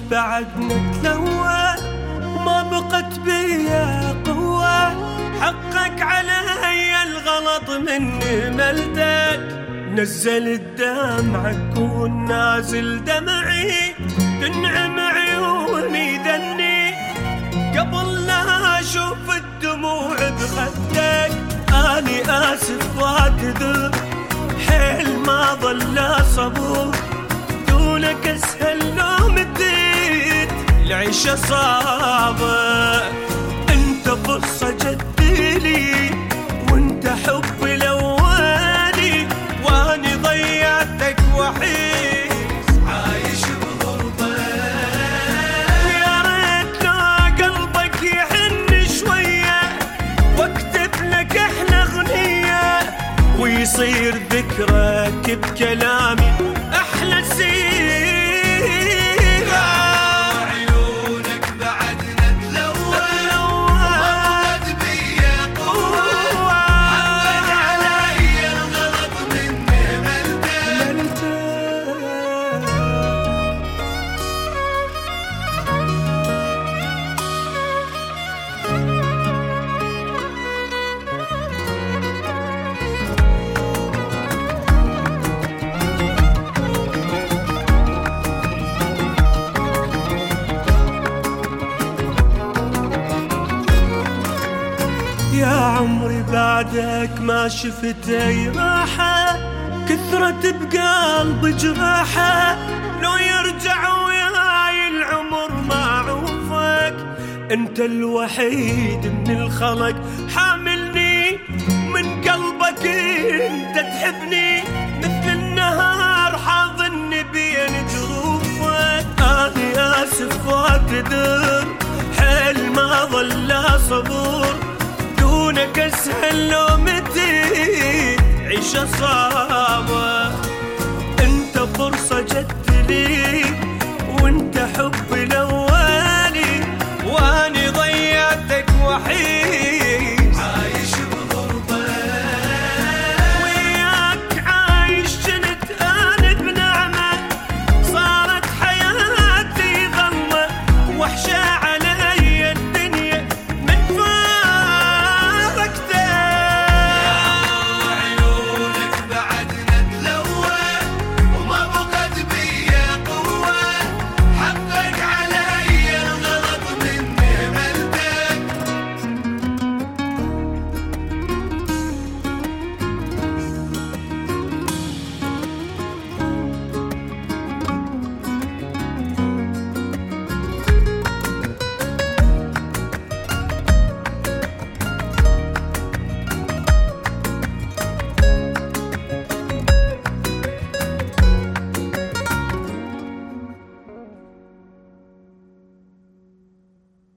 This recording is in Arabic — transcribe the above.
بعد نتلوى وما بقت بيا قوة. حقك علي الغلط مني ملدك، نزل الدمع كون نازل دمعي، تنعم عيوني ذني قبل لا اشوف الدموع بخدك. اني اسف واعتذر حيل ما ظل صبور، دونك اسهل لو مديت العيشة صعبة. انت فرصة جديلي وانت حبي الاولي، واني ضيعتك وحيد عايش بغربة. يا ريت لو قلبك يحن شوية واكتب لك احلى اغنية، ويصير ذكرك بكلامي احلى سيرة. عيونك بعد نتلوى وما بقت بيا قوة. حقك علي الغلط مني ملدك. يا عمري بعدك ما شفت اي راحة، كثرت بقلبي جراحة. لو يرجع وياي العمر ما اعوفك، انت الوحيد من الخلق حاملني من قلبك. انت تحبني مثل النهار حاضني بين جروفك. اني اسف واعتذر حيل ما ظل صبور، دونك اسهل لو مديت عيشة صعبة. انت فرصة جت لي وانت حبي لو